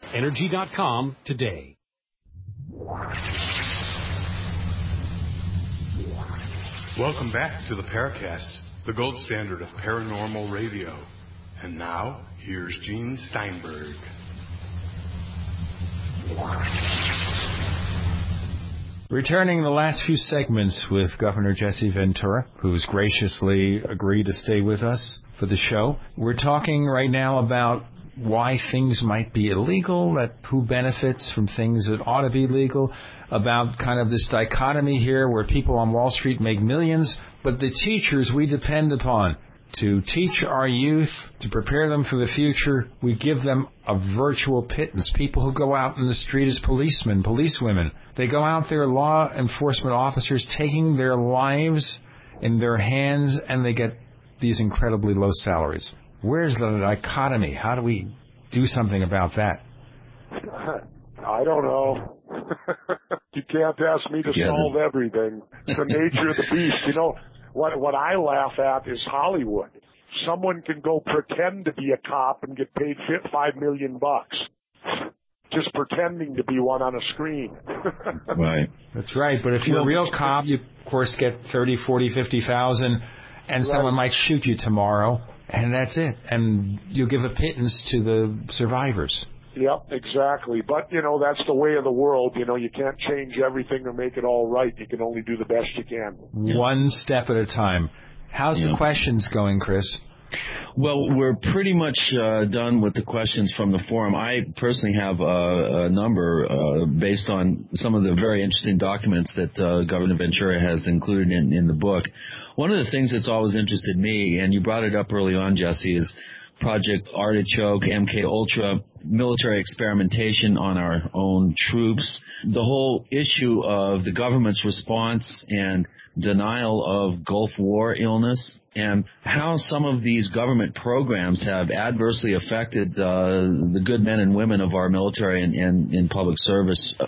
Energy.com today. Welcome back to the Paracast, the gold standard of paranormal radio. And now, here's Gene Steinberg. Returning the last few segments with Governor Jesse Ventura, who's graciously agreed to stay with us for the show. We're talking right now about why things might be illegal, who benefits from things that ought to be legal, about kind of this dichotomy here where people on Wall Street make millions, but the teachers we depend upon to teach our youth, to prepare them for the future, we give them a virtual pittance. People who go out in the street as policemen, policewomen, they go out there, law enforcement officers, taking their lives in their hands, and they get these incredibly low salaries. Where's the dichotomy? How do we do something about that? I don't know. You can't ask me to solve everything. It's the nature of the beast. You know, what I laugh at is Hollywood. Someone can go pretend to be a cop and get paid $5 million just pretending to be one on a screen. Right. That's right. But if you're a real cop, you, of course, get 30, 40, 50,000, and someone might shoot you tomorrow. And that's it. And you'll give a pittance to the survivors. Yep, exactly. But, you know, that's the way of the world. You know, you can't change everything or make it all right. You can only do the best you can. One step at a time. How's the questions going, Chris? Well, we're pretty much done with the questions from the forum. I personally have a number based on some of the very interesting documents that Governor Ventura has included in the book. One of the things that's always interested me, and you brought it up early on, Jesse, is Project Artichoke, MK Ultra, military experimentation on our own troops, the whole issue of the government's response and denial of Gulf War illness, and how some of these government programs have adversely affected the good men and women of our military and in public service.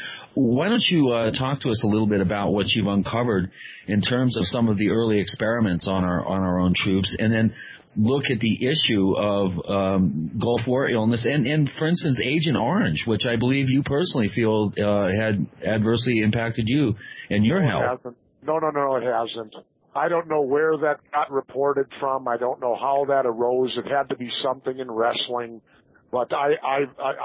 Why don't you talk to us a little bit about what you've uncovered in terms of some of the early experiments on our own troops, and then look at the issue of Gulf War illness and, for instance, Agent Orange, which I believe you personally feel had adversely impacted you and your health. No, it hasn't. I don't know where that got reported from. I don't know how that arose. It had to be something in wrestling, but I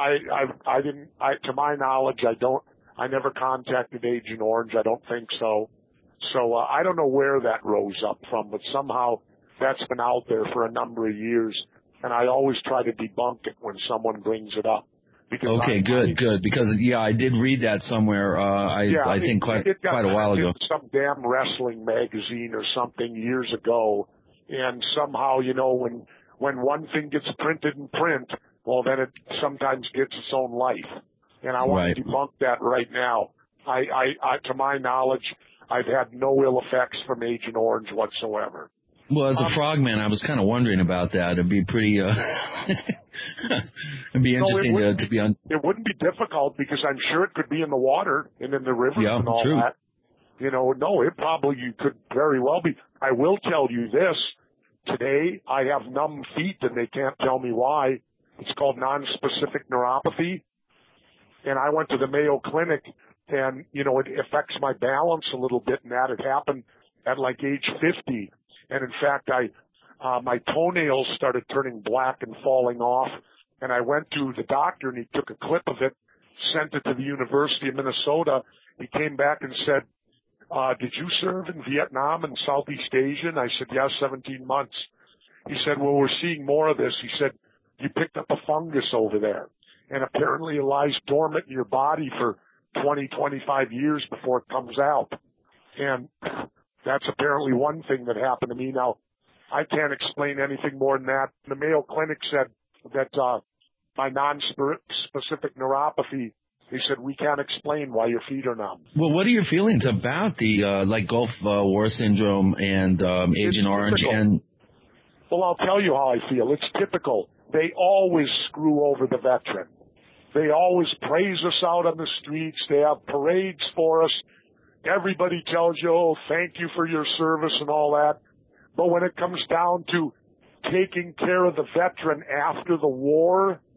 didn't. To my knowledge, I never contacted Agent Orange. I don't think so. So I don't know where that rose up from, but somehow that's been out there for a number of years, and I always try to debunk it when someone brings it up. Okay, good. Because, I did read that somewhere, I think quite a while ago. Some damn wrestling magazine or something years ago, and somehow, when one thing gets printed in print, well, then it sometimes gets its own life. And I want to debunk that right now. I to my knowledge, I've had no ill effects from Agent Orange whatsoever. Well, as a frogman, I was kind of wondering about that. It'd be pretty, it'd be interesting to be on. It wouldn't be difficult because I'm sure it could be in the water and in the rivers and all that. It probably could very well be. I will tell you this. Today, I have numb feet and they can't tell me why. It's called nonspecific neuropathy. And I went to the Mayo Clinic and, it affects my balance a little bit, and that had happened at like age 50. And in fact, my toenails started turning black and falling off. And I went to the doctor and he took a clip of it, sent it to the University of Minnesota. He came back and said, did you serve in Vietnam and Southeast Asia? And I said, yes, 17 months. He said, well, we're seeing more of this. He said, you picked up a fungus over there. And apparently it lies dormant in your body for 20, 25 years before it comes out. And that's apparently one thing that happened to me. Now, I can't explain anything more than that. The Mayo Clinic said that my non-specific neuropathy, they said, we can't explain why your feet are numb. Well, what are your feelings about the Gulf War syndrome and Agent Orange? Well, I'll tell you how I feel. It's typical. They always screw over the veteran. They always praise us out on the streets. They have parades for us. Everybody tells you, oh, thank you for your service and all that. But when it comes down to taking care of the veteran after the war,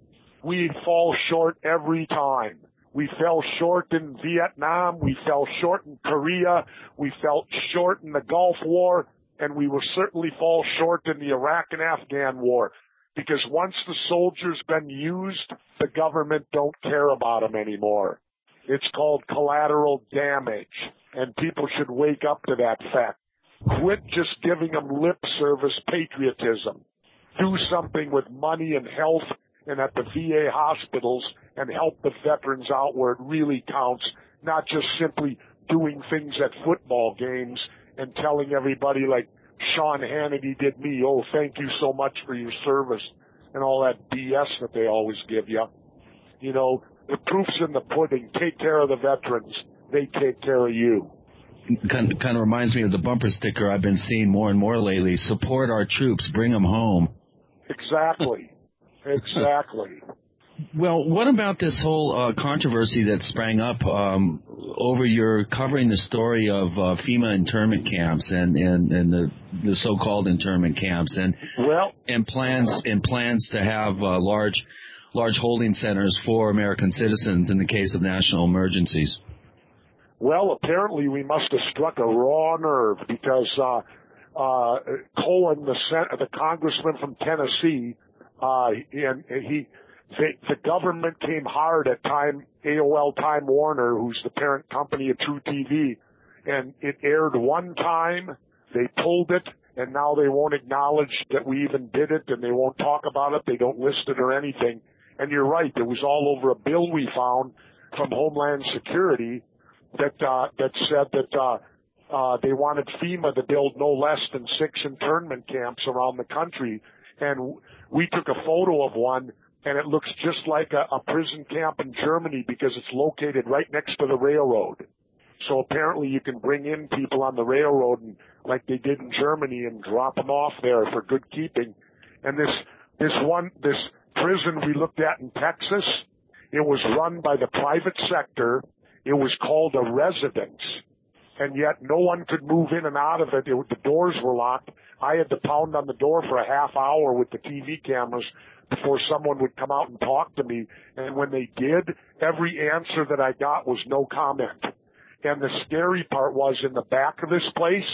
we fall short every time. We fell short in Vietnam. We fell short in Korea. We fell short in the Gulf War. And we will certainly fall short in the Iraq and Afghan war. Because once the soldiers been used, the government don't care about them anymore. It's called collateral damage. And people should wake up to that fact. Quit just giving them lip service patriotism. Do something with money and health and at the VA hospitals and help the veterans out where it really counts, not just simply doing things at football games and telling everybody like Sean Hannity did me, oh, thank you so much for your service and all that BS that they always give you. You know, the proof's in the pudding. Take care of the veterans. They take care of you. Kind of reminds me of the bumper sticker I've been seeing more and more lately. Support our troops. Bring them home. Exactly. Exactly. Well, what about this whole controversy that sprang up over your covering the story of FEMA internment camps and the so-called internment camps and plans to have large holding centers for American citizens in the case of national emergencies? Well, apparently we must have struck a raw nerve because Cohen, the congressman from Tennessee, the government came hard at AOL Time Warner, who's the parent company of True TV, and it aired one time, they pulled it, and now they won't acknowledge that we even did it, and they won't talk about it, they don't list it or anything. And you're right, it was all over a bill we found from Homeland Security that said that they wanted FEMA to build no less than 6 internment camps around the country. And we took a photo of one, and it looks just like a prison camp in Germany because it's located right next to the railroad. So apparently you can bring in people on the railroad and, like they did in Germany, and drop them off there for good keeping. And this prison we looked at in Texas, it was run by the private sector. It was called a residence, and yet no one could move in and out of it. The doors were locked. I had to pound on the door for a half hour with the TV cameras before someone would come out and talk to me. And when they did, every answer that I got was no comment. And the scary part was, in the back of this place,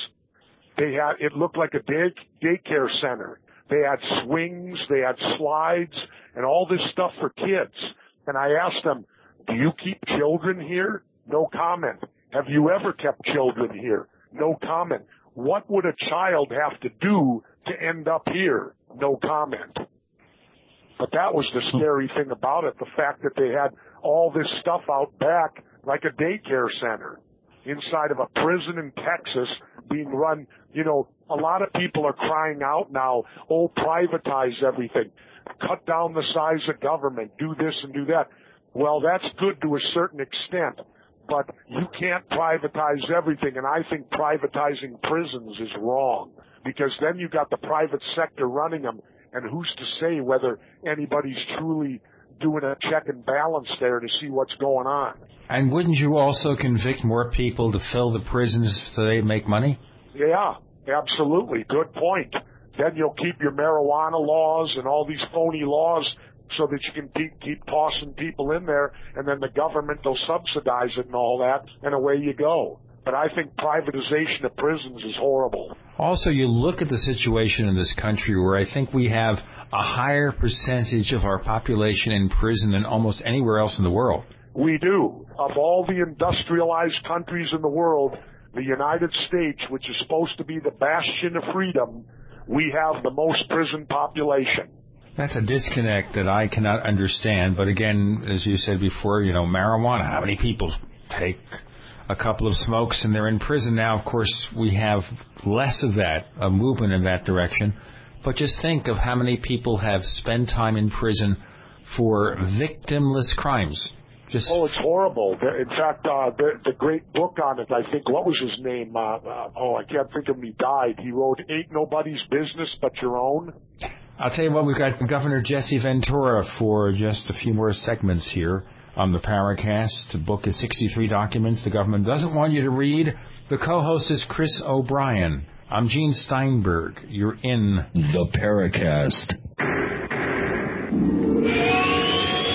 it looked like a daycare center. They had swings, they had slides, and all this stuff for kids. And I asked them, do you keep children here? No comment. Have you ever kept children here? No comment. What would a child have to do to end up here? No comment. But that was the scary thing about it, the fact that they had all this stuff out back like a daycare center inside of a prison in Texas being run. You know, a lot of people are crying out now, oh, privatize everything, cut down the size of government, do this and do that. Well, that's good to a certain extent, but you can't privatize everything, and I think privatizing prisons is wrong, because then you got the private sector running them, and who's to say whether anybody's truly doing a check and balance there to see what's going on. And wouldn't you also convict more people to fill the prisons so they make money? Yeah, absolutely. Good point. Then you'll keep your marijuana laws and all these phony laws so that you can keep tossing people in there, and then the government will subsidize it and all that, and away you go. But I think privatization of prisons is horrible. Also, you look at the situation in this country where I think we have a higher percentage of our population in prison than almost anywhere else in the world. We do. Of all the industrialized countries in the world, the United States, which is supposed to be the bastion of freedom, we have the most prison population. That's a disconnect that I cannot understand. But again, as you said before, you know, marijuana, how many people take a couple of smokes and they're in prison? Now, of course, we have less of that, a movement in that direction. But just think of how many people have spent time in prison for victimless crimes. Oh, it's horrible. In fact, the great book on it, I think, what was his name? I can't think of him. He died. He wrote Ain't Nobody's Business But Your Own. I'll tell you what, we've got Governor Jesse Ventura for just a few more segments here on the Paracast. The book is 63 documents the government doesn't want you to read. The co-host is Chris O'Brien. I'm Gene Steinberg. You're in the Paracast.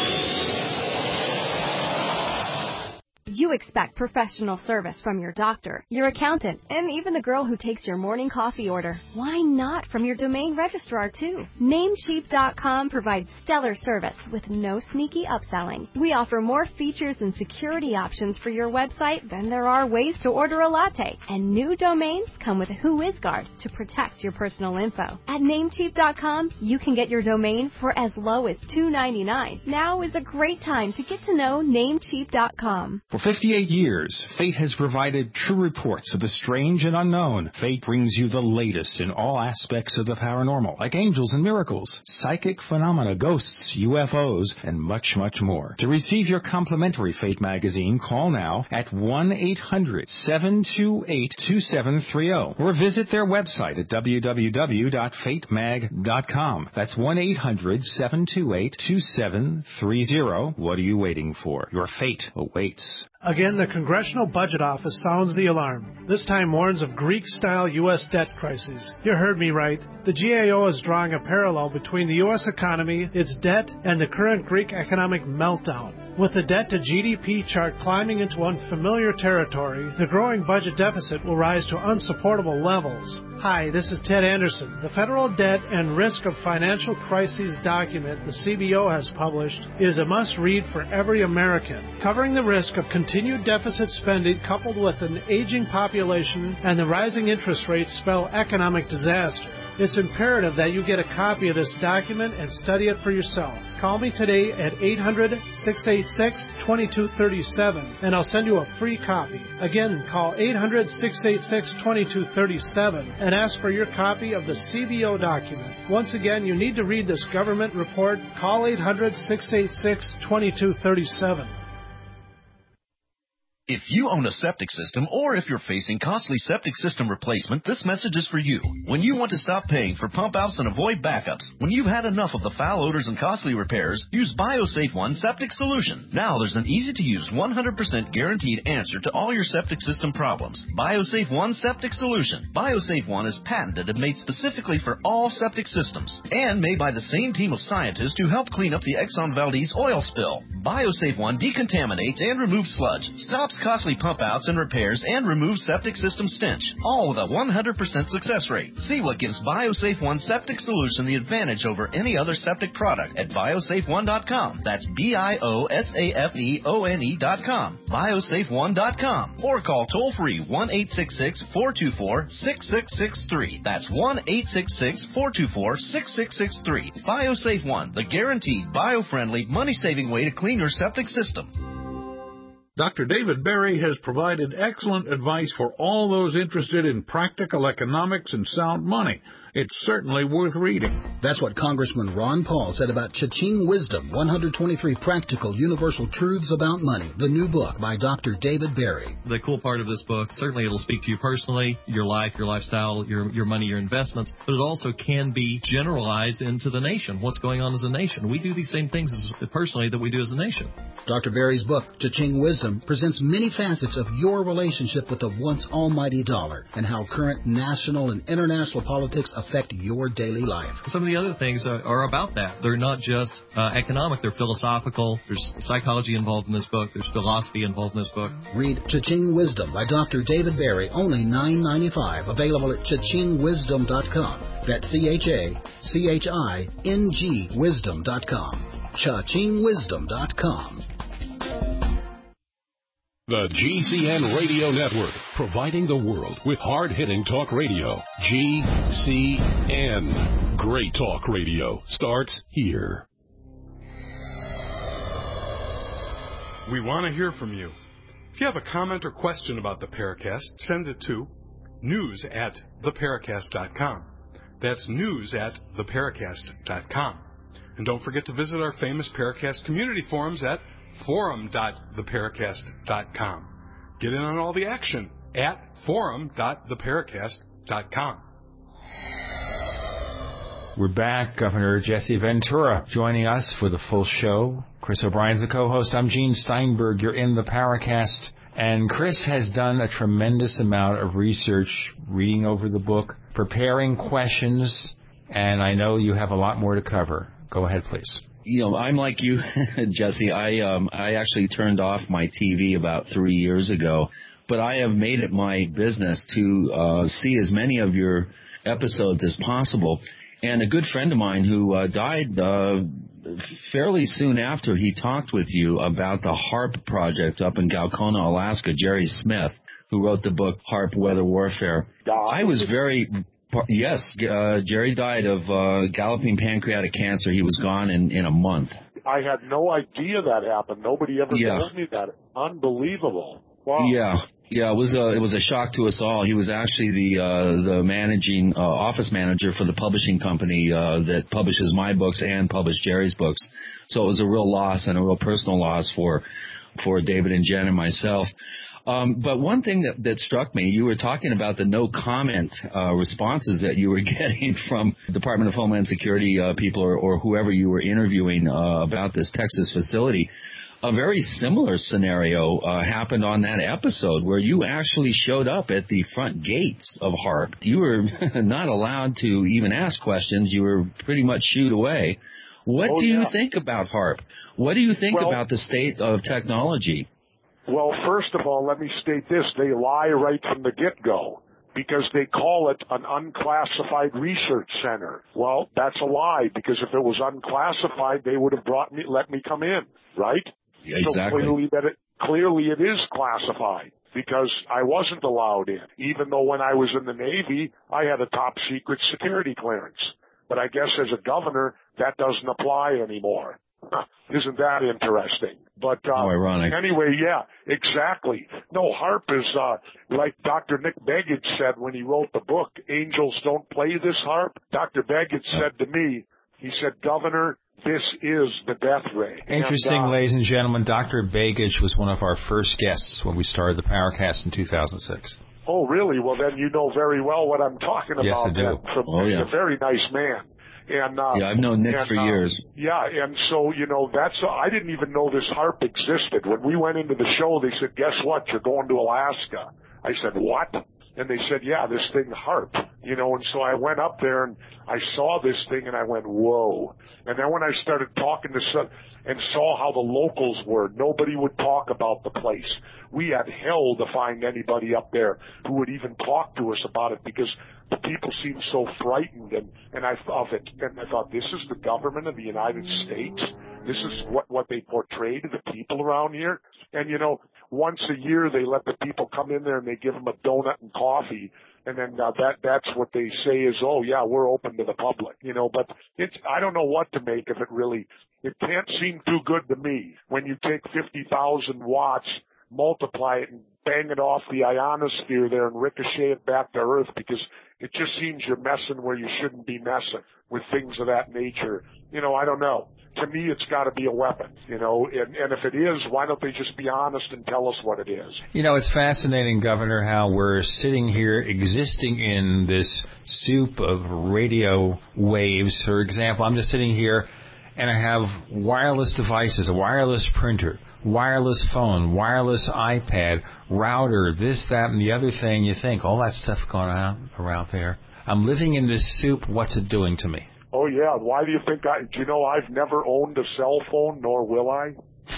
You expect professional service from your doctor, your accountant, and even the girl who takes your morning coffee order. Why not from your domain registrar, too? Namecheap.com provides stellar service with no sneaky upselling. We offer more features and security options for your website than there are ways to order a latte. And new domains come with WhoisGuard to protect your personal info. At Namecheap.com, you can get your domain for as low as $2.99. Now is a great time to get to know Namecheap.com. For 58 years, Fate has provided true reports of the strange and unknown. Fate brings you the latest in all aspects of the paranormal, like angels and miracles, psychic phenomena, ghosts, UFOs, and much, much more. To receive your complimentary Fate magazine, call now at 1-800-728-2730 or visit their website at www.fatemag.com. That's 1-800-728-2730. What are you waiting for? Your fate awaits. Again, the Congressional Budget Office sounds the alarm. This time warns of Greek-style U.S. debt crises. You heard me right. The GAO is drawing a parallel between the U.S. economy, its debt, and the current Greek economic meltdown. With the debt-to-GDP chart climbing into unfamiliar territory, the growing budget deficit will rise to unsupportable levels. Hi, this is Ted Anderson. The Federal Debt and Risk of Financial Crises document the CBO has published is a must-read for every American, covering the risk of continued deficit spending coupled with an aging population and the rising interest rates spell economic disaster. It's imperative that you get a copy of this document and study it for yourself. Call me today at 800-686-2237, and I'll send you a free copy. Again, call 800-686-2237 and ask for your copy of the CBO document. Once again, you need to read this government report. Call 800-686-2237. If you own a septic system or if you're facing costly septic system replacement, this message is for you. When you want to stop paying for pump outs and avoid backups, when you've had enough of the foul odors and costly repairs, use BioSafe One Septic Solution. Now there's an easy-to-use 100% guaranteed answer to all your septic system problems. BioSafe One Septic Solution. BioSafe One is patented and made specifically for all septic systems and made by the same team of scientists who helped clean up the Exxon Valdez oil spill. BioSafe One decontaminates and removes sludge, stops costly pump outs and repairs, and removes septic system stench, all with a 100% success rate. See what gives BioSafe One Septic Solution the advantage over any other septic product at biosafeone.com. That's BIOSAFEONE.com. biosafeone.com. Or call toll free 1-866-424-6663. That's 1-866-424-6663. BioSafe One, the guaranteed bio-friendly, money-saving way to clean your septic system. Dr. David Berry has provided excellent advice for all those interested in practical economics and sound money. It's certainly worth reading. That's what Congressman Ron Paul said about Cha-Ching Wisdom, 123 Practical Universal Truths About Money, the new book by Dr. David Berry. The cool part of this book, certainly it'll speak to you personally, your life, your lifestyle, your money, your investments, but it also can be generalized into the nation, what's going on as a nation. We do these same things personally that we do as a nation. Dr. Berry's book, Cha-Ching Wisdom, presents many facets of your relationship with the once almighty dollar and how current national and international politics affect your daily life. Some of the other things are about that. They're not just economic, they're philosophical. There's psychology involved in this book. There's philosophy involved in this book. Read Cha-Ching Wisdom by Dr. David Berry, only $9.95, available at chachingwisdom.com. That's CHACHING wisdom.com. chachingwisdom.com. The GCN Radio Network, providing the world with hard-hitting talk radio. GCN. Great talk radio starts here. We want to hear from you. If you have a comment or question about the Paracast, send it to news@theparacast.com. That's news@theparacast.com. And don't forget to visit our famous Paracast community forums at forum.theparacast.com. Get in on all the action at forum.theparacast.com. We're back. Governor Jesse Ventura joining us for the full show. Chris O'Brien's the co-host. I'm Gene Steinberg. You're in the Paracast. And Chris has done a tremendous amount of research, reading over the book, preparing questions, and I know you have a lot more to cover. Go ahead, please. I'm like you, Jesse. I actually turned off my TV about 3 years ago, but I have made it my business to see as many of your episodes as possible. And a good friend of mine who died fairly soon after he talked with you about the HAARP project up in Gaucona, Alaska, Jerry Smith, who wrote the book HAARP, Weather Warfare. I was very... Yes, Jerry died of galloping pancreatic cancer. He was gone in a month. I had no idea that happened. Nobody ever told me that. Unbelievable. Wow. Yeah, it was a shock to us all. He was actually the managing office manager for the publishing company that publishes my books and published Jerry's books. So it was a real loss and a real personal loss for David and Jen and myself. But one thing that struck me, you were talking about the no comment responses that you were getting from Department of Homeland Security people or whoever you were interviewing about this Texas facility. A very similar scenario happened on that episode where you actually showed up at the front gates of HAARP. You were not allowed to even ask questions. You were pretty much shooed away. What do you think about HAARP? What do you think about the state of technology? Well, first of all, let me state this. They lie right from the get-go because they call it an unclassified research center. Well, that's a lie because if it was unclassified, they would have let me come in, right? Yeah, exactly. So clearly it is classified because I wasn't allowed in, even though when I was in the Navy, I had a top secret security clearance. But I guess as a governor, that doesn't apply anymore. Isn't that interesting? But how ironic. Anyway, yeah, exactly. No, HAARP is like Dr. Nick Begich said when he wrote the book, Angels Don't Play This HAARP. Dr. Begich said to me, he said, Governor, this is the death ray. Interesting, ladies and gentlemen, Dr. Begich was one of our first guests when we started the Powercast in 2006. Oh, really? Well, then you know very well what I'm talking about. Yes, I do. He's a very nice man. And I've known Nick for years. Yeah, and so, I didn't even know this HAARP existed. When we went into the show, they said, guess what? You're going to Alaska. I said, what? And they said, yeah, this thing HAARP. And so I went up there and I saw this thing and I went, whoa. And then when I started talking to some and saw how the locals were, nobody would talk about the place. We had hell to find anybody up there who would even talk to us about it because the people seemed so frightened and I thought this is the government of the United States. This is what they portray to the people around here. And once a year they let the people come in there and they give them a donut and coffee. And then that's what they say is, oh yeah, we're open to the public, but I don't know what to make of it really. It can't seem too good to me when you take 50,000 watts, multiply it and bang it off the ionosphere there and ricochet it back to Earth because it just seems you're messing where you shouldn't be messing with things of that nature. I don't know. To me, it's got to be a weapon, and if it is, why don't they just be honest and tell us what it is? It's fascinating, Governor, how we're sitting here existing in this soup of radio waves. For example, I'm just sitting here and I have wireless devices, a wireless printer, wireless phone, wireless iPad, router, this, that, and the other thing. You think, all that stuff going on around there. I'm living in this soup. What's it doing to me? Oh, yeah. Why do you think I've never owned a cell phone, nor will I?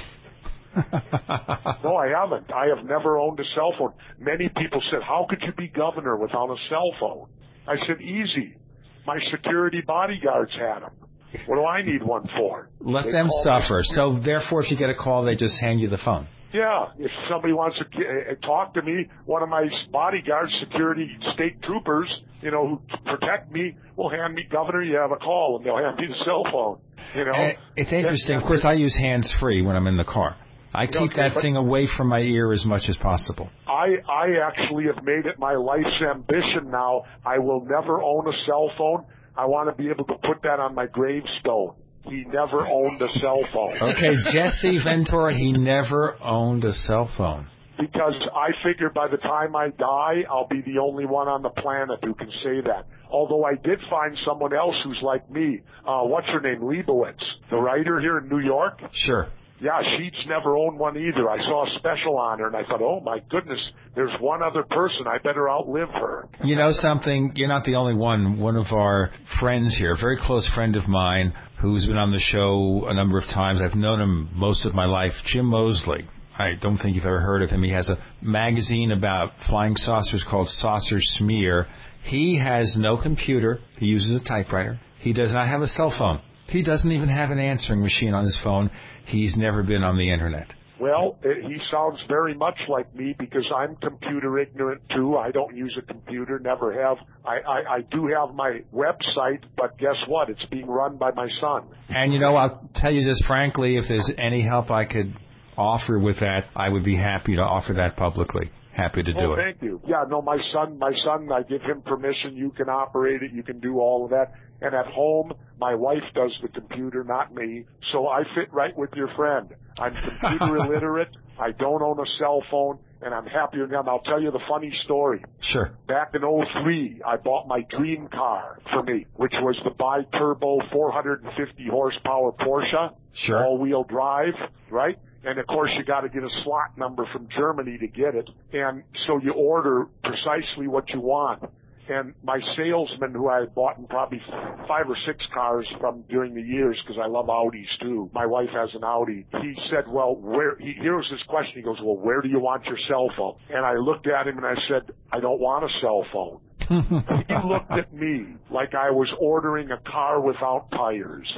No, I haven't. I have never owned a cell phone. Many people said, how could you be governor without a cell phone? I said, easy. My security bodyguards had them. What do I need one for? Let them suffer. So, therefore, if you get a call, they just hand you the phone. Yeah. If somebody wants to talk to me, one of my bodyguards, security state troopers, who protect me, will hand me, Governor, you have a call, and they'll hand me the cell phone. It's interesting. Of course, I use hands-free when I'm in the car. I keep that thing away from my ear as much as possible. I actually have made it my life's ambition now. I will never own a cell phone. I want to be able to put that on my gravestone. He never owned a cell phone. Okay, Jesse Ventura, he never owned a cell phone. Because I figure by the time I die, I'll be the only one on the planet who can say that. Although I did find someone else who's like me. What's her name? Leibowitz, the writer here in New York. Sure. Yeah, she's never owned one either. I saw a special on her, and I thought, oh, my goodness, there's one other person. I better outlive her. You know something? You're not the only one. One of our friends here, a very close friend of mine, who's been on the show a number of times. I've known him most of my life, Jim Mosley. I don't think you've ever heard of him. He has a magazine about flying saucers called Saucer Smear. He has no computer. He uses a typewriter. He does not have a cell phone. He doesn't even have an answering machine on his phone. He's never been on the Internet. Well, he sounds very much like me because I'm computer ignorant too. I don't use a computer, never have. I do have my website, but guess what? It's being run by my son. And, you know, I'll tell you just frankly, if there's any help I could offer with that, I would be happy to offer that publicly. Happy to do it. Thank you. Yeah, no, my son, I give him permission. You can operate it. You can do all of that. And at home, my wife does the computer, not me. So I fit right with your friend. I'm computer illiterate. I don't own a cell phone, and I'm happy with them. I'll tell you the funny story. Sure. Back in 2003, I bought my dream car for me, which was the bi-turbo 450 horsepower Porsche. Sure. All-wheel drive, right? And, of course, you got to get a slot number from Germany to get it. And so you order precisely what you want. And my salesman, who I had bought probably 5 or 6 cars from during the years, because I love Audis too. My wife has an Audi. He said, well, here was his question. He goes, well, where do you want your cell phone? And I looked at him and I said, I don't want a cell phone. He looked at me like I was ordering a car without tires.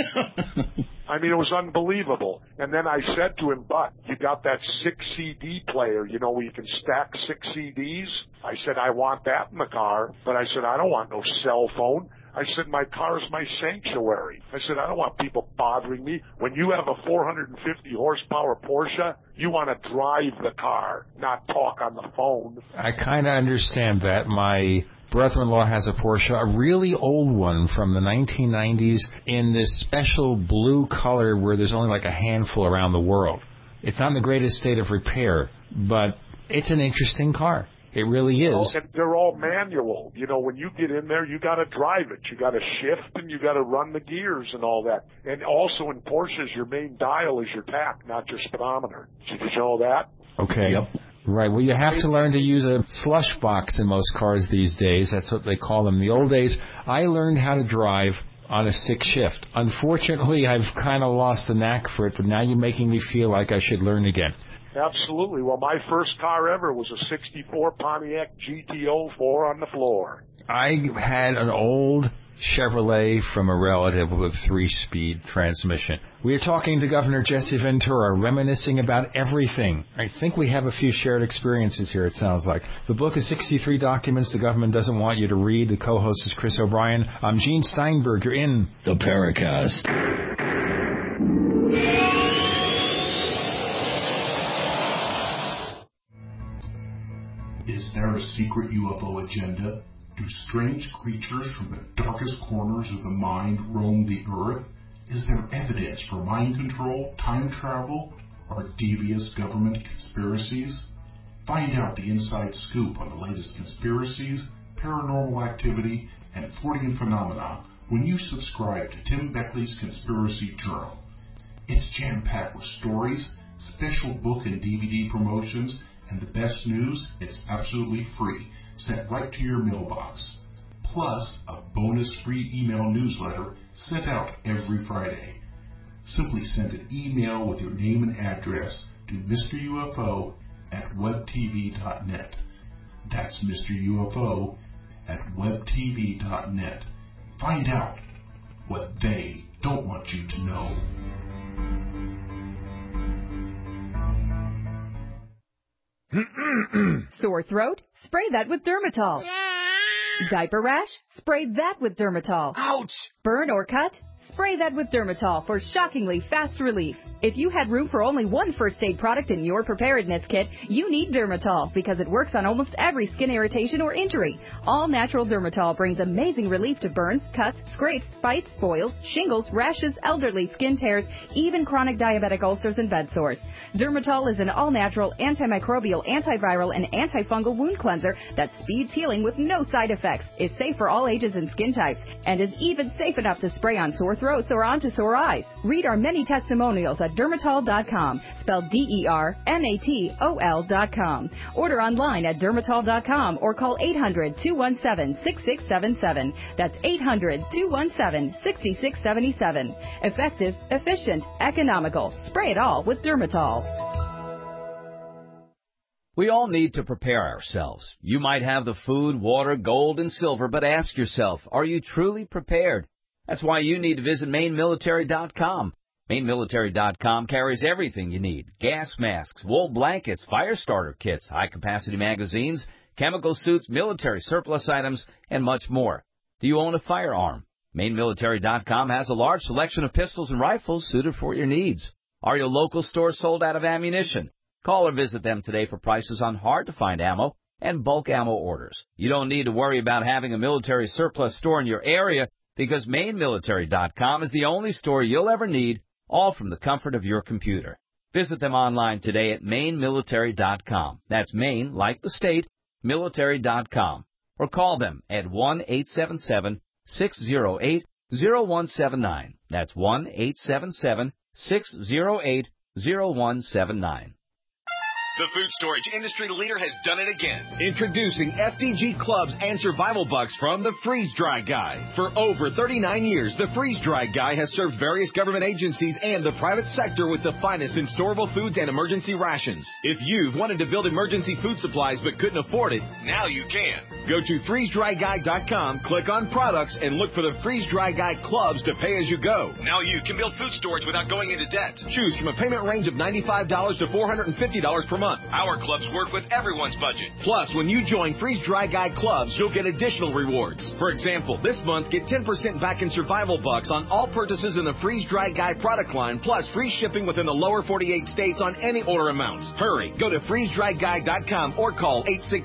I mean, it was unbelievable. And then I said to him, but you got that 6 CD player, you know, where you can stack 6 CDs? I said, I want that in the car. But I said, I don't want no cell phone. I said, my car's my sanctuary. I said, I don't want people bothering me. When you have a 450 horsepower Porsche, you want to drive the car, not talk on the phone. I kind of understand that. My brother-in-law has a Porsche, a really old one from the 1990s in this special blue color where there's only like a handful around the world. It's not in the greatest state of repair, but it's an interesting car. It really is. And they're all manual. You know, when you get in there, you got to drive it. You got to shift and you got to run the gears and all that. And also in Porsches, your main dial is your tach, not your speedometer. Did you know that? Okay. Yep. Right. Well, you have to learn to use a slush box in most cars these days. That's what they call them. In the old days, I learned how to drive on a stick shift. Unfortunately, I've kind of lost the knack for it, but now you're making me feel like I should learn again. Absolutely. Well, my first car ever was a 64 Pontiac GT04 on the floor. I had an old Chevrolet from a relative with a 3-speed transmission. We are talking to Governor Jesse Ventura, reminiscing about everything. I think we have a few shared experiences here, it sounds like. The book is 63 Documents the Government Doesn't Want You to Read. The co-host is Chris O'Brien. I'm Gene Steinberg. You're in the Paracast. Is there a secret UFO agenda? Do strange creatures from the darkest corners of the mind roam the Earth? Is there evidence for mind control, time travel, or devious government conspiracies? Find out the inside scoop on the latest conspiracies, paranormal activity, and Fortean phenomena when you subscribe to Tim Beckley's Conspiracy Journal. It's jam-packed with stories, special book and DVD promotions, and the best news, it's absolutely free, sent right to your mailbox. Plus, a bonus free email newsletter sent out every Friday. Simply send an email with your name and address to MrUFO@webtv.net. That's MrUFO@webtv.net. Find out what they don't want you to know. Sore throat? Spray that with Dermatol. Diaper rash? Spray that with Dermatol. Ouch! Burn or cut? Spray that with Dermatol for shockingly fast relief. If you had room for only one first aid product in your preparedness kit, you need Dermatol because it works on almost every skin irritation or injury. All natural Dermatol brings amazing relief to burns, cuts, scrapes, bites, boils, shingles, rashes, elderly skin tears, even chronic diabetic ulcers and bed sores. Dermatol is an all-natural, antimicrobial, antiviral, and antifungal wound cleanser that speeds healing with no side effects, is safe for all ages and skin types, and is even safe enough to spray on sore throat throats, or onto sore eyes. Read our many testimonials at Dermatol.com, spelled DERMATOL.com. Order online at Dermatol.com or call 800-217-6677. That's 800-217-6677. Effective, efficient, economical. Spray it all with Dermatol. We all need to prepare ourselves. You might have the food, water, gold, and silver, but ask yourself, are you truly prepared? That's why you need to visit MaineMilitary.com. MaineMilitary.com carries everything you need. Gas masks, wool blankets, fire starter kits, high-capacity magazines, chemical suits, military surplus items, and much more. Do you own a firearm? MaineMilitary.com has a large selection of pistols and rifles suited for your needs. Are your local stores sold out of ammunition? Call or visit them today for prices on hard-to-find ammo and bulk ammo orders. You don't need to worry about having a military surplus store in your area because MaineMilitary.com is the only store you'll ever need, all from the comfort of your computer. Visit them online today at MaineMilitary.com. That's Maine, like the state, military.com. Or call them at 1-877-608-0179. That's 1-877-608-0179. The food storage industry leader has done it again. Introducing FDG Clubs and Survival Bucks from the Freeze Dry Guy. For over 39 years, the Freeze Dry Guy has served various government agencies and the private sector with the finest in storable foods and emergency rations. If you've wanted to build emergency food supplies but couldn't afford it, now you can. Go to freezedryguy.com, click on products, and look for the Freeze Dry Guy Clubs to pay as you go. Now you can build food storage without going into debt. Choose from a payment range of $95 to $450 per month. Our clubs work with everyone's budget. Plus, when you join Freeze Dry Guy Clubs, you'll get additional rewards. For example, this month, get 10% back in Survival Bucks on all purchases in the Freeze Dry Guy product line, plus free shipping within the lower 48 states on any order amount. Hurry, go to freezedryguy.com or call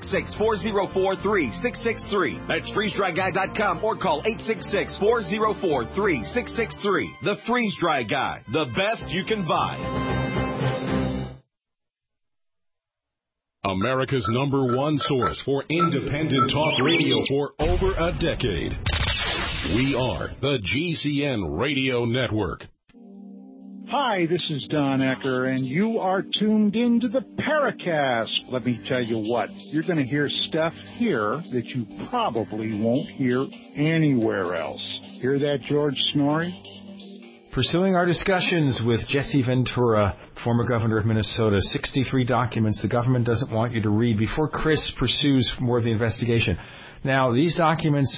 866-404-3663. That's freezedryguy.com or call 866-404-3663. The Freeze Dry Guy, the best you can buy. America's #1 source for independent talk radio for over a decade. We are the GCN Radio Network. Hi, this is Don Ecker, and you are tuned into the Paracast. Let me tell you what, you're going to hear stuff here that you probably won't hear anywhere else. Hear that, George Snorri? Pursuing our discussions with Jesse Ventura, former governor of Minnesota, 63 documents the government doesn't want you to read before Chris pursues more of the investigation. Now, these documents,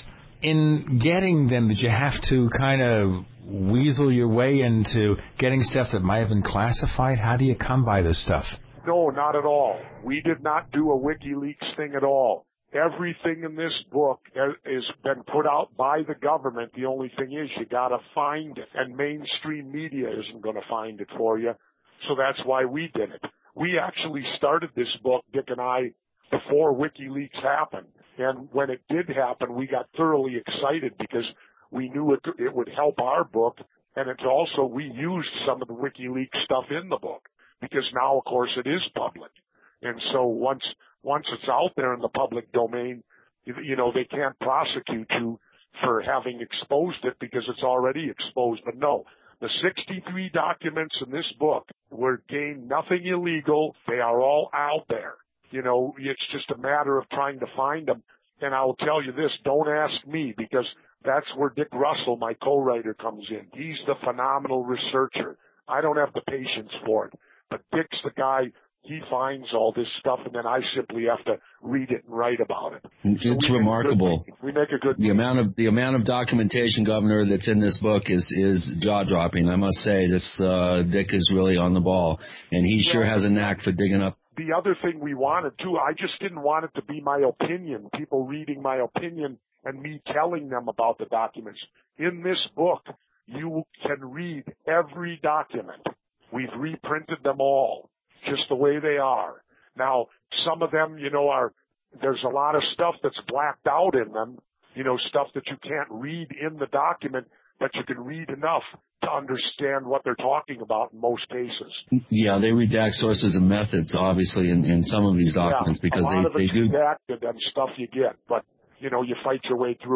in getting them, did you have to kind of weasel your way into getting stuff that might have been classified? How do you come by this stuff? No, not at all. We did not do a WikiLeaks thing at all. Everything in this book has been put out by the government. The only thing is you got to find it, and mainstream media isn't going to find it for you. So that's why we did it. We actually started this book, Dick and I, before WikiLeaks happened. And when it did happen, we got thoroughly excited because we knew it would help our book. And it's also, we used some of the WikiLeaks stuff in the book because now, of course, it is public. And so once it's out there in the public domain, you know, they can't prosecute you for having exposed it because it's already exposed. But no, the 63 documents in this book were gained nothing illegal. They are all out there. You know, it's just a matter of trying to find them. And I will tell you this, don't ask me because that's where Dick Russell, my co-writer, comes in. He's the phenomenal researcher. I don't have the patience for it. But Dick's the guy. He finds all this stuff, and then I simply have to read it and write about it. It's remarkable. We make a good. The amount of documentation, Governor, that's in this book is jaw-dropping. I must say, this Dick is really on the ball, and he sure has a knack for digging up. The other thing we wanted too, I just didn't want it to be my opinion. People reading my opinion and me telling them about the documents. In this book, you can read every document. We've reprinted them all, just the way they are. Now, some of them, you know, there's a lot of stuff that's blacked out in them, you know, stuff that you can't read in the document, but you can read enough to understand what they're talking about in most cases. Yeah, they redact sources and methods, obviously, in some of these documents because they do. Redacted and stuff you get, but, you know, you fight your way through it.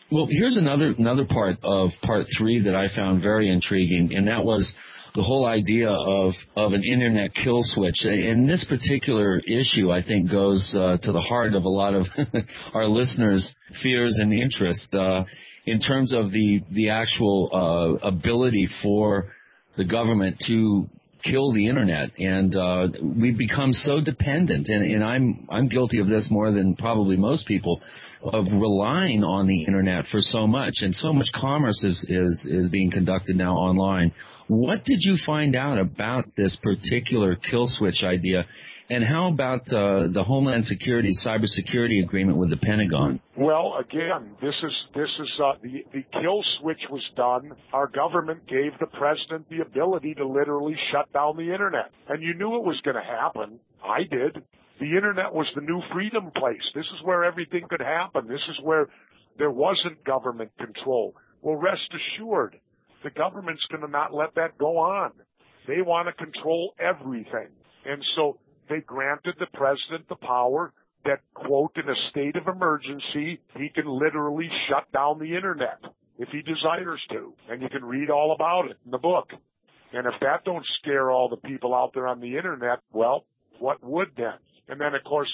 Well, here's another part of part 3 that I found very intriguing, and that was the whole idea of an internet kill switch. And this particular issue, I think, goes to the heart of a lot of our listeners' fears and interest in terms of the actual ability for the government to kill the internet. And we've become so dependent, and I'm guilty of this more than probably most people, of relying on the internet for so much, and so much commerce is being conducted now online. What did you find out about this particular kill switch idea, and how about the Homeland Security cybersecurity agreement with the Pentagon? Well, again, this is the kill switch was done. Our government gave the president the ability to literally shut down the internet, and you knew it was going to happen. I did. The internet was the new freedom place. This is where everything could happen. This is where there wasn't government control. Well, rest assured, the government's going to not let that go on. They want to control everything. And so they granted the president the power that, quote, in a state of emergency, he can literally shut down the internet if he desires to. And you can read all about it in the book. And if that don't scare all the people out there on the internet, well, what would then? And then, of course,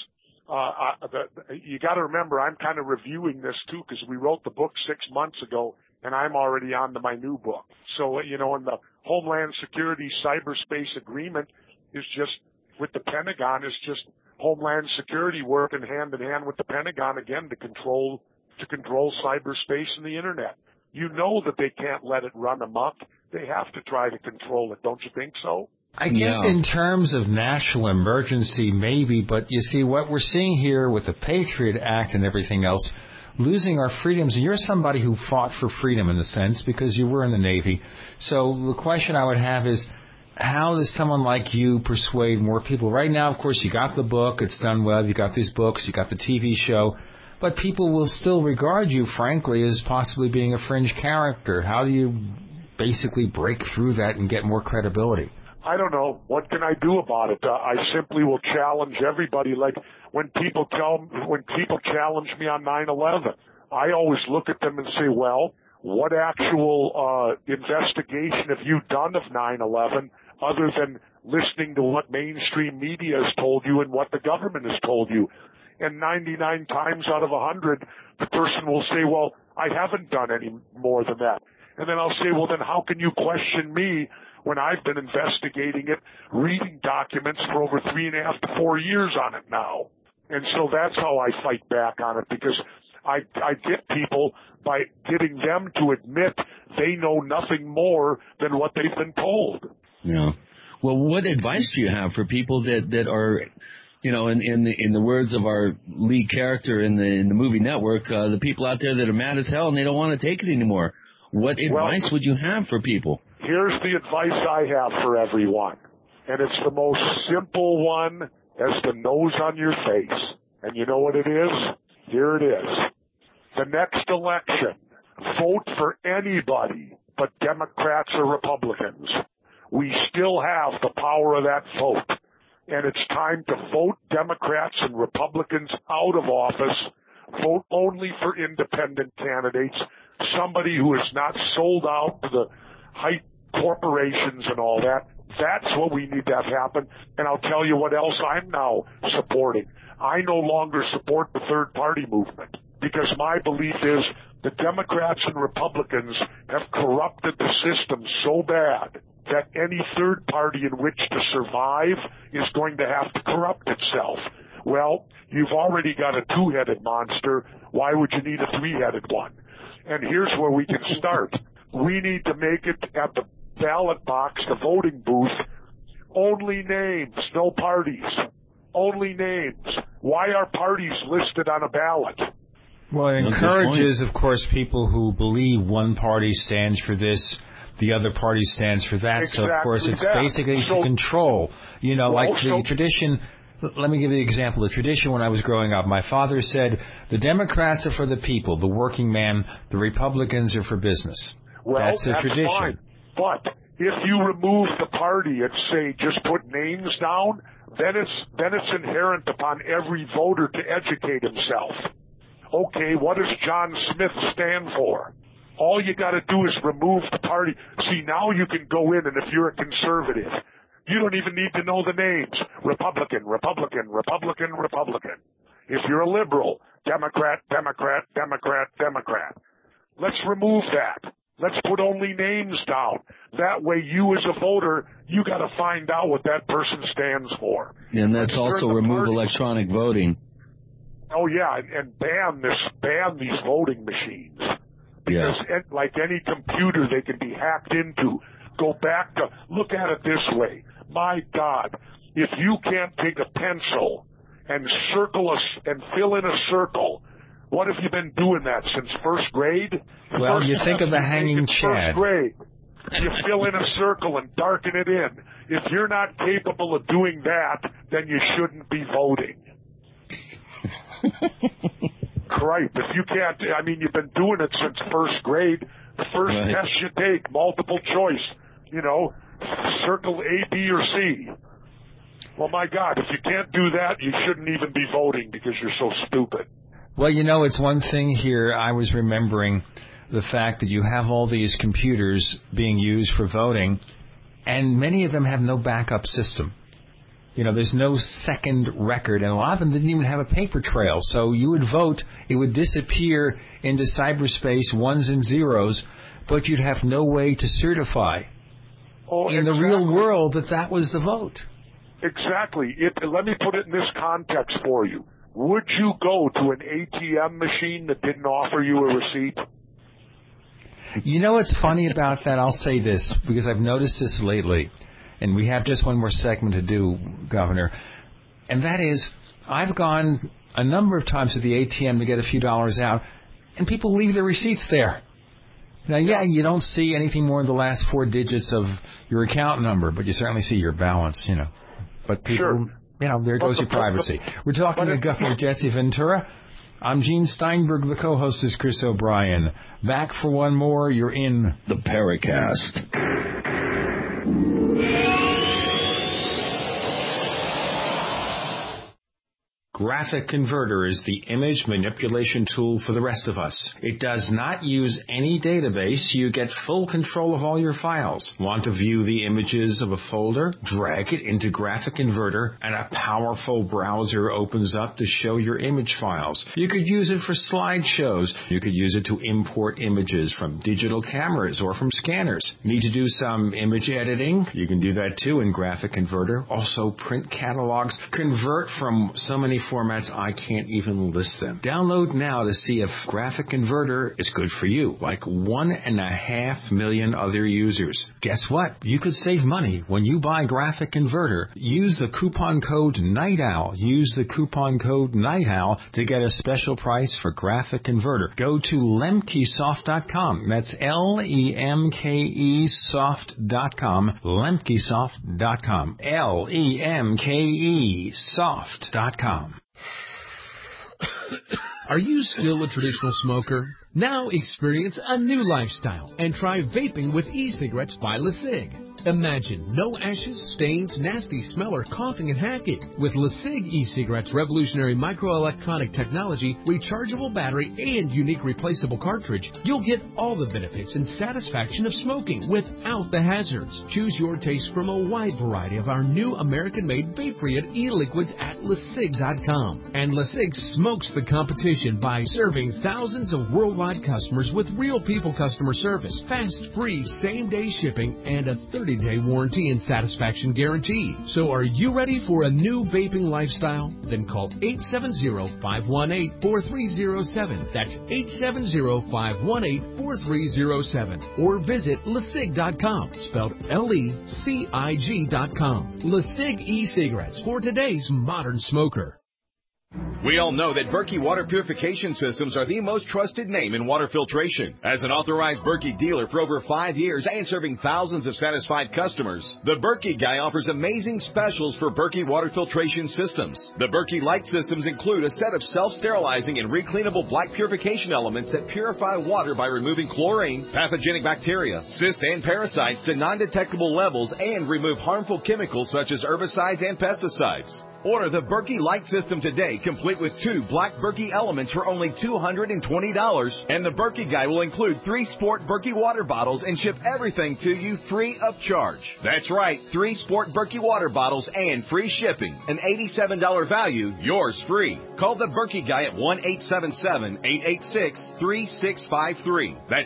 you got to remember, I'm kind of reviewing this, too, because we wrote the book 6 months ago, and I'm already on to my new book. So, in the Homeland Security Cyberspace Agreement is just, with the Pentagon, is just Homeland Security working hand in hand with the Pentagon, again, to control cyberspace and the internet. You know that they can't let it run amok. They have to try to control it. Don't you think so? I guess in terms of national emergency, maybe, but you see what we're seeing here with the Patriot Act and everything else, losing our freedoms, and you're somebody who fought for freedom in a sense because you were in the Navy. So the question I would have is, how does someone like you persuade more people? Right now, of course, you got the book, it's done well, you got these books, you got the TV show, but people will still regard you, frankly, as possibly being a fringe character. How do you basically break through that and get more credibility? I don't know. What can I do about it? I simply will challenge everybody. Like when people challenge me on 9/11, I always look at them and say, well, what actual investigation have you done of 9/11 other than listening to what mainstream media has told you and what the government has told you? And 99 times out of 100, the person will say, well, I haven't done any more than that. And then I'll say, well, then how can you question me when I've been investigating it, reading documents for over 3.5 to 4 years on it now? And so that's how I fight back on it, because I get people by getting them to admit they know nothing more than what they've been told. Yeah. Well, what advice do you have for people that are, in the words of our lead character in the movie Network, the people out there that are mad as hell and they don't want to take it anymore? What advice would you have for people? Here's the advice I have for everyone, and it's the most simple one as the nose on your face. And you know what it is? Here it is. The next election, vote for anybody but Democrats or Republicans. We still have the power of that vote, and it's time to vote Democrats and Republicans out of office. Vote only for independent candidates, somebody who is not sold out to the hype corporations and all that. That's what we need to have happen. And I'll tell you what else I'm now supporting. I no longer support the third party movement, because my belief is the Democrats and Republicans have corrupted the system so bad that any third party in which to survive is going to have to corrupt itself. Well, you've already got a two-headed monster. Why would you need a three-headed one? And here's where we can start. We need to make it at the ballot box, the voting booth, only names, no parties. Only names. Why are parties listed on a ballot? Well, it encourages, of course, people who believe one party stands for this, the other party stands for that. Exactly. So, of course, it's basically to control. The tradition. Let me give you an example. The tradition when I was growing up, my father said, the Democrats are for the people, the working man, the Republicans are for business. Well, that's the tradition. Fine. But if you remove the party and say just put names down, then it's inherent upon every voter to educate himself. Okay, what does John Smith stand for? All you got to do is remove the party. See, now you can go in, and if you're a conservative, you don't even need to know the names. Republican, Republican, Republican, Republican. If you're a liberal, Democrat, Democrat, Democrat, Democrat. Let's remove that. Let's put only names down. That way you as a voter, you got to find out what that person stands for. And that's also remove electronic voting. Oh, yeah, and ban these voting machines. Because like any computer, they can be hacked into. Go back to, look at it this way. My God, if you can't take a pencil and and fill in a circle, what have you been doing that since first grade? Well, you think of the hanging chad. First grade. You fill in a circle and darken it in. If you're not capable of doing that, then you shouldn't be voting. Christ, if you can't, I mean, you've been doing it since first grade. The first test you take, multiple choice, circle A, B, or C. Well, my God, if you can't do that, you shouldn't even be voting because you're so stupid. Well, it's one thing here. I was remembering the fact that you have all these computers being used for voting, and many of them have no backup system. There's no second record, and a lot of them didn't even have a paper trail. So you would vote, it would disappear into cyberspace, ones and zeros, but you'd have no way to certify in the real world that was the vote. Exactly. Let me put it in this context for you. Would you go to an ATM machine that didn't offer you a receipt? What's funny about that? I'll say this, because I've noticed this lately, and we have just one more segment to do, Governor, and that is, I've gone a number of times to the ATM to get a few dollars out, and people leave their receipts there. Now, you don't see anything more than the last 4 digits of your account number, but you certainly see your balance, But people, there goes your privacy. We're talking to Governor Jesse Ventura. I'm Gene Steinberg. The co-host is Chris O'Brien. Back for one more. You're in the Paracast. Graphic Converter is the image manipulation tool for the rest of us. It does not use any database. You get full control of all your files. Want to view the images of a folder? Drag it into Graphic Converter, and a powerful browser opens up to show your image files. You could use it for slideshows. You could use it to import images from digital cameras or from scanners. Need to do some image editing? You can do that too in Graphic Converter. Also print catalogs. Convert from so many formats I can't even list them. Download now to see if Graphic Converter is good for you, like 1.5 million other users. Guess what? You could save money when you buy Graphic Converter. Use the coupon code NIGHTOWL. Use the coupon code NIGHTOWL to get a special price for Graphic Converter. Go to lemkesoft.com. That's LEMKE soft.com. lemkesoft.com. LEMKE soft.com. Are you still a traditional smoker? Now experience a new lifestyle and try vaping with e-cigarettes by LeSig. Imagine no ashes, stains, nasty smell, or coughing and hacking. With LeSig e-cigarettes' revolutionary microelectronic technology, rechargeable battery, and unique replaceable cartridge, you'll get all the benefits and satisfaction of smoking without the hazards. Choose your taste from a wide variety of our new American-made vape-free e-liquids at LeSig.com. And LeSig smokes the competition by serving thousands of worldwide customers with real people customer service, fast, free, same-day shipping, and a 30-day warranty and satisfaction guarantee. So are you ready for a new vaping lifestyle? Then call 870-518-4307. That's 870-518-4307. Or visit LeSig.com, spelled LECIG.com. LeSig e-cigarettes for today's modern smoker. We all know that Berkey Water Purification Systems are the most trusted name in water filtration. As an authorized Berkey dealer for over 5 years and serving thousands of satisfied customers, the Berkey Guy offers amazing specials for Berkey Water Filtration Systems. The Berkey Light Systems include a set of self-sterilizing and recleanable black purification elements that purify water by removing chlorine, pathogenic bacteria, cysts, and parasites to non-detectable levels and remove harmful chemicals such as herbicides and pesticides. Order the Berkey Light System today, complete with 2 black Berkey elements for only $220. And the Berkey Guy will include 3 Sport Berkey water bottles and ship everything to you free of charge. That's right, 3 Sport Berkey water bottles and free shipping. An $87 value, yours free. Call the Berkey Guy at 1-877-886-3653. That's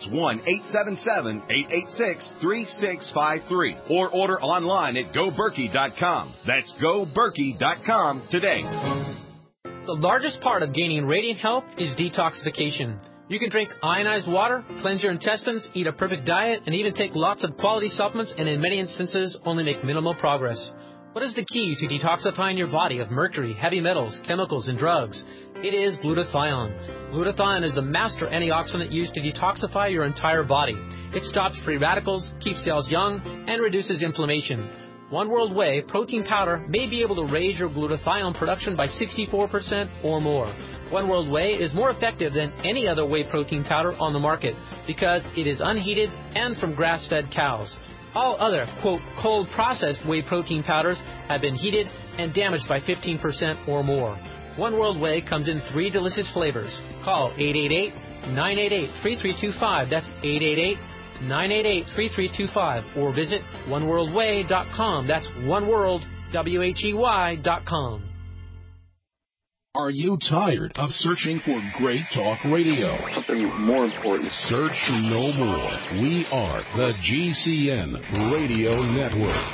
1-877-886-3653. Or order online at GoBerkey.com. That's GoBerkey.com today. The largest part of gaining radiant health is detoxification. You can drink ionized water, cleanse your intestines, eat a perfect diet, and even take lots of quality supplements and in many instances only make minimal progress. What is the key to detoxifying your body of mercury, heavy metals, chemicals, and drugs? It is glutathione. Glutathione is the master antioxidant used to detoxify your entire body. It stops free radicals, keeps cells young, and reduces inflammation. One World Whey protein powder may be able to raise your glutathione production by 64% or more. One World Whey is more effective than any other whey protein powder on the market because it is unheated and from grass-fed cows. All other, quote, cold processed whey protein powders have been heated and damaged by 15% or more. One World Whey comes in 3 delicious flavors. Call 888-988-3325. That's 888-988-3325. Or visit oneworldwhey.com. That's oneworld.com. Are you tired of searching for great talk radio? Something more important. Search no more. We are the GCN Radio Network.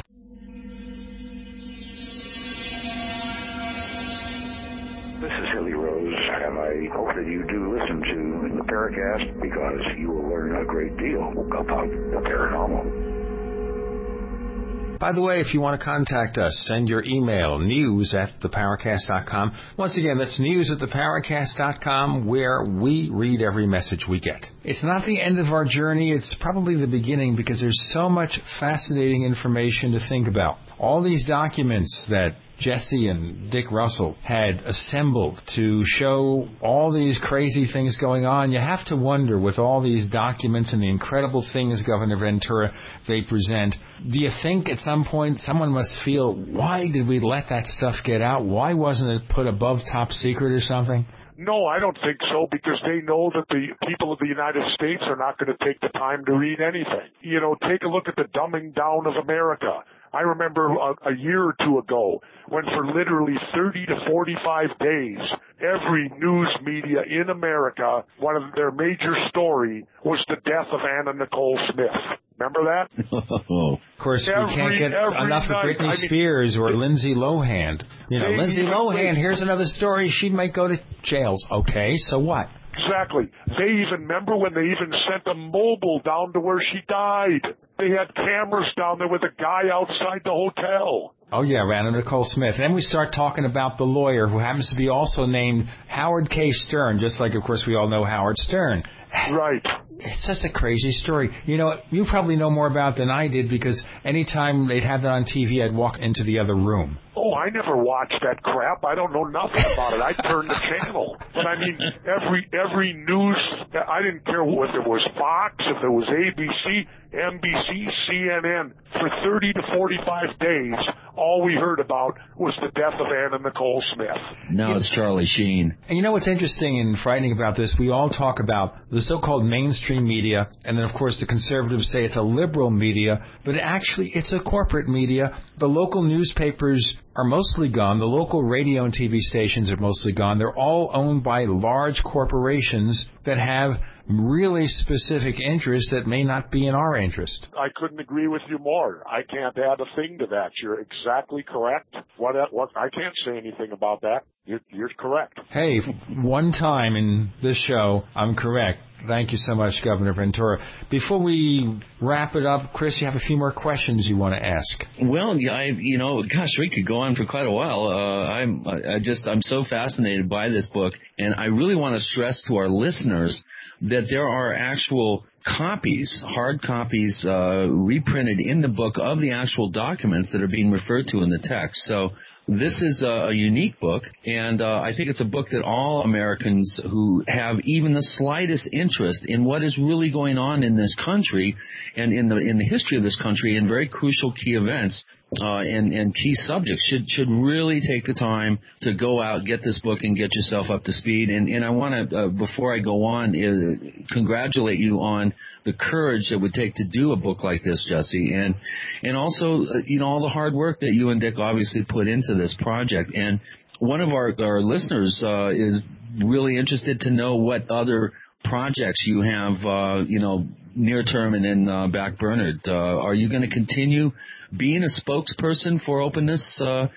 This is Hilly Rose, and I hope that you do listen to the Paracast because you will learn a great deal about the paranormal. By the way, if you want to contact us, send your email, news@theparacast.com. Once again, that's news@theparacast.com, where we read every message we get. It's not the end of our journey. It's probably the beginning because there's so much fascinating information to think about. All these documents that Jesse and Dick Russell had assembled to show all these crazy things going on. You have to wonder, with all these documents and the incredible things, Governor Ventura, they present, do you think at some point someone must feel, why did we let that stuff get out? Why wasn't it put above top secret or something? No, I don't think so, because they know that the people of the United States are not going to take the time to read anything. You know, take a look at the dumbing down of America. I remember a year or two ago when for literally 30 to 45 days, every news media in America, one of their major story was the death of Anna Nicole Smith. Remember that? Of course, we can't get enough of Britney Spears or Lindsay Lohan. You know, Lindsay Lohan, here's another story. She might go to jail. Okay, so what? Exactly. They even remember when they even sent a mobile down to where she died. They had cameras down there with a guy outside the hotel. Oh, yeah, Anna Nicole Smith. And then we start talking about the lawyer who happens to be also named Howard K. Stern, just like, of course, we all know Howard Stern. Right. It's just a crazy story. You know, you probably know more about it than I did, because anytime they'd have that on TV, I'd walk into the other room. Oh, I never watched that crap. I don't know nothing about it. I turned the channel. But I mean, every news, I didn't care if it was Fox, if it was ABC, NBC, CNN. For 30 to 45 days, all we heard about was the death of Anna Nicole Smith. Now it's Charlie Sheen. And you know what's interesting and frightening about this? We all talk about the so-called mainstream media, and then, of course, the conservatives say it's a liberal media, but actually it's a corporate media. The local newspapers are mostly gone. The local radio and TV stations are mostly gone. They're all owned by large corporations that have really specific interests that may not be in our interest. I couldn't agree with you more. I can't add a thing to that. You're exactly correct. What I can't say anything about that. You're correct. Hey, one time in this show, I'm correct. Thank you so much, Governor Ventura. Before we wrap it up, Chris, you have a few more questions you want to ask. Well, gosh, we could go on for quite a while. I'm so fascinated by this book, and I really want to stress to our listeners that there are actual copies, hard copies, reprinted in the book of the actual documents that are being referred to in the text. So this is a unique book, and I think it's a book that all Americans who have even the slightest interest in what is really going on in this country and in the history of this country and very crucial key events and key subjects should really take the time to go out, get this book, and get yourself up to speed. And I want to, before I go on, congratulate you on the courage it would take to do a book like this, Jesse, and also all the hard work that you and Dick obviously put into this project. And one of our listeners is really interested to know what other projects you have, near term and then back burnered. Are you going to continue being a spokesperson for openness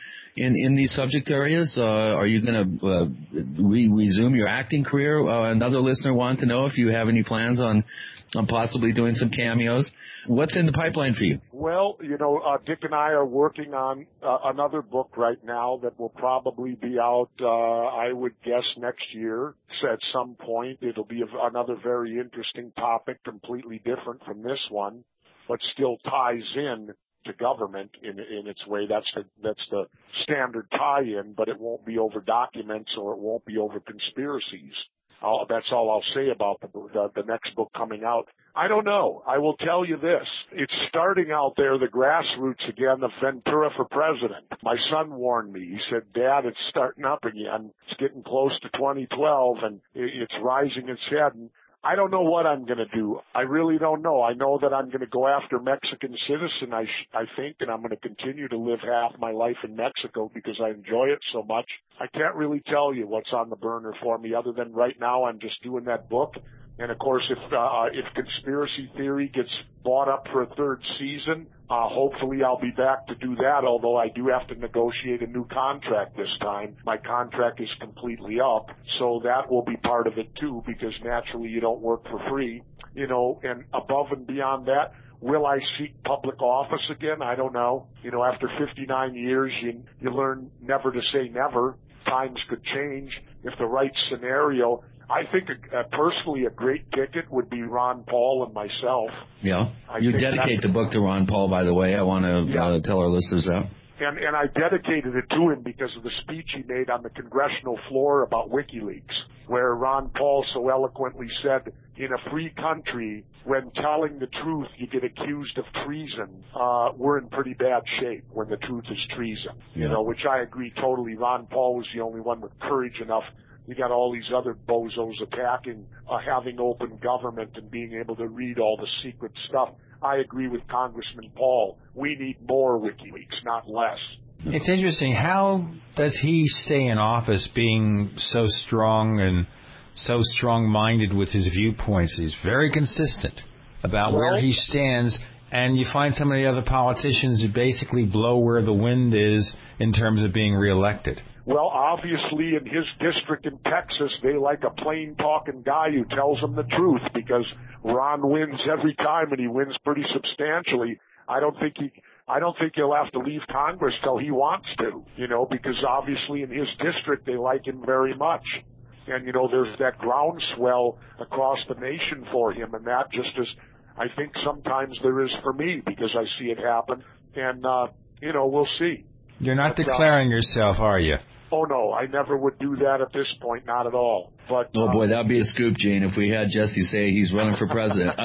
in these subject areas? Are you going to resume your acting career? Another listener wanted to know if you have any plans on possibly doing some cameos. What's in the pipeline for you? Well, Dick and I are working on another book right now that will probably be out, I would guess, next year. So at some point, it'll be another very interesting topic, completely different from this one, but still ties in to government in its way. That's the standard tie-in, but it won't be over documents or it won't be over conspiracies. That's all I'll say about the next book coming out. I don't know. I will tell you this. It's starting out there, the grassroots again, the Ventura for president. My son warned me. He said, Dad, it's starting up again. It's getting close to 2012, and it's rising its head. And I don't know what I'm going to do. I really don't know. I know that I'm going to go after Mexican citizen, I think, and I'm going to continue to live half my life in Mexico because I enjoy it so much. I can't really tell you what's on the burner for me other than right now I'm just doing that book. And, of course, if conspiracy theory gets bought up for a third season, hopefully I'll be back to do that, although I do have to negotiate a new contract this time. My contract is completely up, so that will be part of it, too, because naturally you don't work for free. And above and beyond that, will I seek public office again? I don't know. After 59 years, you learn never to say never. Times could change. If the right scenario... I think personally a great ticket would be Ron Paul and myself. Yeah. You dedicate the book to Ron Paul, by the way. I want to tell our listeners that. And I dedicated it to him because of the speech he made on the congressional floor about WikiLeaks, where Ron Paul so eloquently said, in a free country, when telling the truth you get accused of treason, we're in pretty bad shape when the truth is treason. Yeah. Which I agree totally. Ron Paul was the only one with courage enough. You got all these other bozos attacking having open government and being able to read all the secret stuff. I agree with Congressman Paul. We need more WikiLeaks, not less. It's interesting. How does he stay in office being so strong and so strong-minded with his viewpoints? He's very consistent about where he stands, and you find some of the other politicians who basically blow where the wind is in terms of being reelected. Well, obviously, in his district in Texas, they like a plain-talking guy who tells them the truth because Ron wins every time, and he wins pretty substantially. I don't think he'll have to leave Congress till he wants to, because obviously in his district they like him very much. And, there's that groundswell across the nation for him, and that just as I think sometimes there is for me because I see it happen. And, we'll see. You're not declaring yourself, are you? Oh, no, I never would do that at this point, not at all. But oh, boy, that would be a scoop, Gene, if we had Jesse say he's running for president.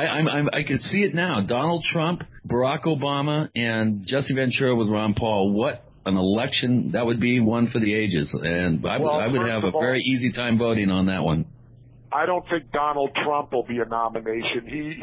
I could see it now. Donald Trump, Barack Obama, and Jesse Ventura with Ron Paul. What an election. That would be one for the ages. And I would have a very easy time voting on that one. I don't think Donald Trump will be a nomination.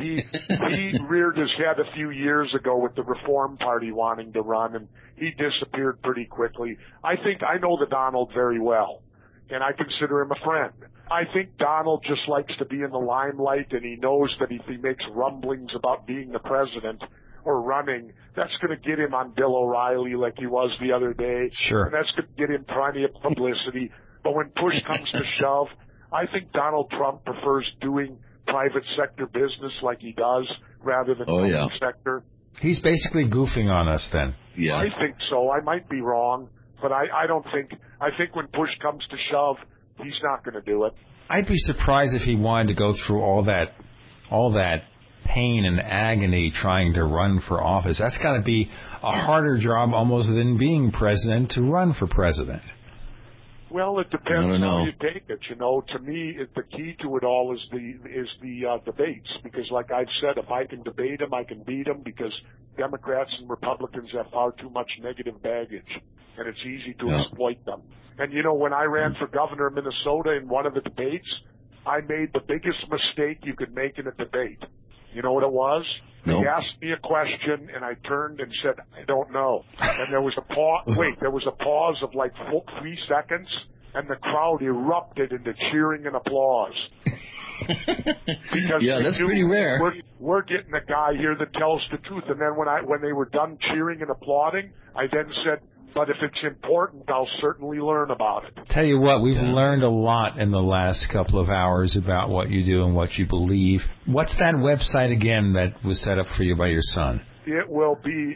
He reared his head a few years ago with the Reform Party wanting to run, and he disappeared pretty quickly. I know the Donald very well, and I consider him a friend. I think Donald just likes to be in the limelight, and he knows that if he makes rumblings about being the president or running, that's going to get him on Bill O'Reilly like he was the other day. Sure. And that's going to get him plenty of publicity. But when push comes to shove, I think Donald Trump prefers doing private sector business like he does rather than public sector. He's basically goofing on us then. Yeah. I think so. I might be wrong, but I don't think – I think when push comes to shove, he's not going to do it. I'd be surprised if he wanted to go through all that pain and agony trying to run for office. That's got to be a harder job almost than being president to run for president. Well, it depends how you take it. You know, to me, the key to it all is the debates. Because, like I've said, if I can debate them, I can beat them. Because Democrats and Republicans have far too much negative baggage, and it's easy to exploit them. And you know, when I ran for governor of Minnesota in one of the debates, I made the biggest mistake you could make in a debate. You know what it was? No. He asked me a question, and I turned and said, I don't know. And there was a pause. There was a pause of like 3 seconds, and the crowd erupted into cheering and applause. Because that's pretty rare. We're getting a guy here that tells the truth. And then when they were done cheering and applauding, I then said, but if it's important, I'll certainly learn about it. Tell you what, we've learned a lot in the last couple of hours about what you do and what you believe. What's that website again that was set up for you by your son? It will be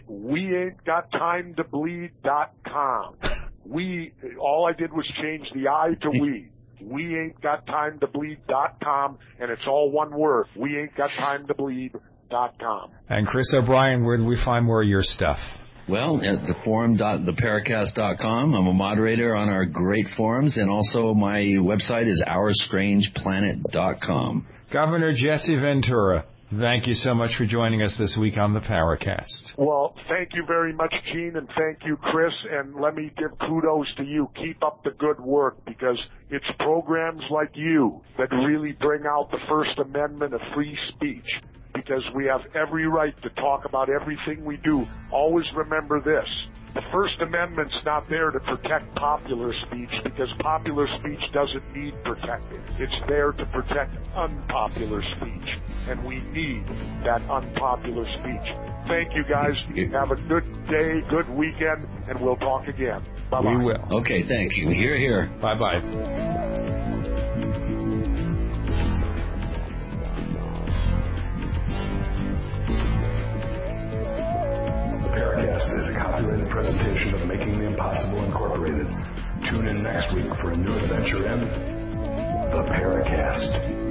weaintgottimetobleed.com. All I did was change the I to we. weaintgottimetobleed.com, and it's all one word. weaintgottimetobleed.com. And Chris O'Brien, where do we find more of your stuff? Well, at the forum.theparacast.com. I'm a moderator on our great forums, and also my website is ourstrangeplanet.com. Governor Jesse Ventura, thank you so much for joining us this week on the Paracast. Well, thank you very much, Gene, and thank you, Chris, and let me give kudos to you. Keep up the good work, because it's programs like you that really bring out the First Amendment of free speech. Because we have every right to talk about everything we do. Always remember this. The First Amendment's not there to protect popular speech, because popular speech doesn't need protecting. It's there to protect unpopular speech. And we need that unpopular speech. Thank you, guys. Have a good day, good weekend, and we'll talk again. Bye-bye. We will. Okay, thank you. Hear, hear. Bye-bye. Paracast is a copyrighted presentation of Making the Impossible Incorporated. Tune in next week for a new adventure in the Paracast.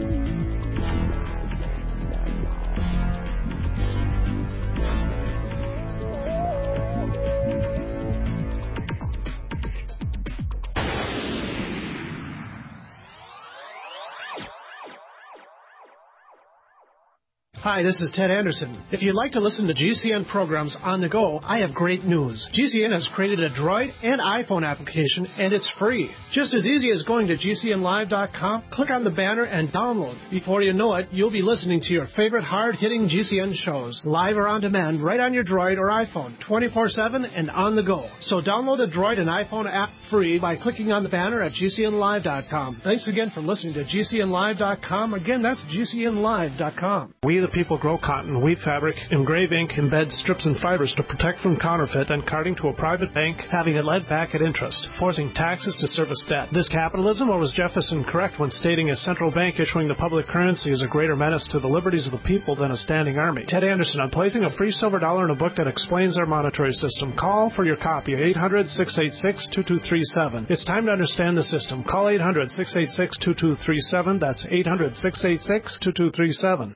Hi, this is Ted Anderson. If you'd like to listen to GCN programs on the go, I have great news. GCN has created a Droid and iPhone application, and it's free. Just as easy as going to GCNlive.com, click on the banner, and download. Before you know it, you'll be listening to your favorite hard-hitting GCN shows, live or on demand, right on your Droid or iPhone, 24/7 and on the go. So download the Droid and iPhone app free by clicking on the banner at GCNlive.com. Thanks again for listening to GCNlive.com. Again, that's GCNlive.com. We the people grow cotton, weave fabric, engrave ink, embed strips and fibers to protect from counterfeit and carting to a private bank, having it lent back at interest, forcing taxes to service debt. This capitalism, or was Jefferson correct when stating a central bank issuing the public currency is a greater menace to the liberties of the people than a standing army? Ted Anderson, I'm placing a free silver dollar in a book that explains our monetary system. Call for your copy, 800-686-2237. It's time to understand the system. Call 800-686-2237. That's 800-686-2237.